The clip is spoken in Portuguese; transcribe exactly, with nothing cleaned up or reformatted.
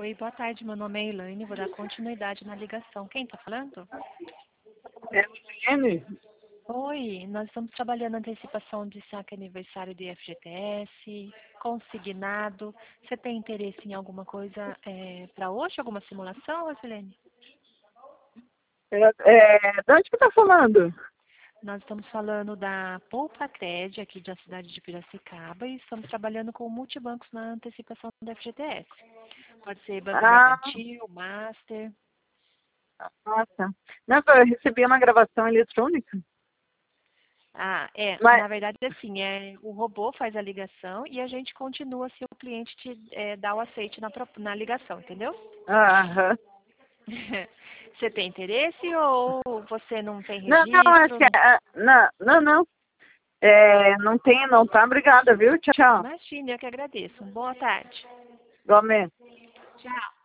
Oi, boa tarde. Meu nome é Elaine. Vou dar continuidade na ligação. Quem está falando? É Luciene? Oi, nós estamos trabalhando a antecipação de saque aniversário de F G T S, consignado. Você tem interesse em alguma coisa é, para hoje? Alguma simulação, Rosilene? É, é, de onde que tá falando? Nós estamos falando da Poupa Cred, aqui da cidade de Piracicaba, e estamos trabalhando com multibancos na antecipação da F G T S. Pode ser banco Ah, mercantil, master. nossa. Não, eu recebi uma gravação eletrônica. Ah, é, Mas, na verdade, assim, é, o robô faz a ligação e a gente continua se o cliente te é, dá o aceite na, pro- na ligação, entendeu? aham. Você tem interesse ou você não tem Não, não, acho registro? que Não... é, não, não, não. É, não tem, não, tá? Obrigada, viu? Tchau, tchau. Imagina, eu que agradeço. Boa tarde. Igualmente. Tchau.